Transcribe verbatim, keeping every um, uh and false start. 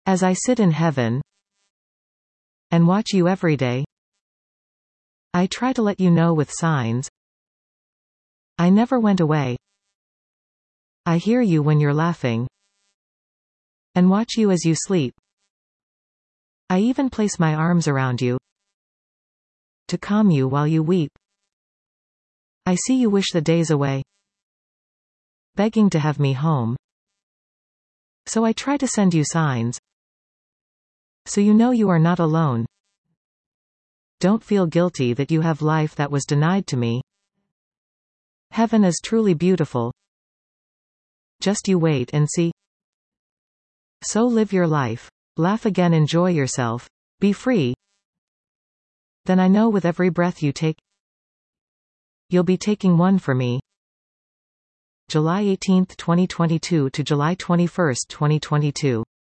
As I sit in heaven and watch you every day, I try to let you know with signs I never went away. I hear you when you're laughing and watch you as you sleep. I even place my arms around you to calm you while you weep. I see you wish the days away, begging to have me home. So I try to send you signs, so you know you are not alone. Don't feel guilty that you have life that was denied to me. Heaven is truly beautiful. Just you wait and see. So live your life. Laugh again, enjoy yourself. Be free. Then I know with every breath you take, you'll be taking one for me. July eighteenth twenty twenty-two to July twenty-first twenty twenty-two.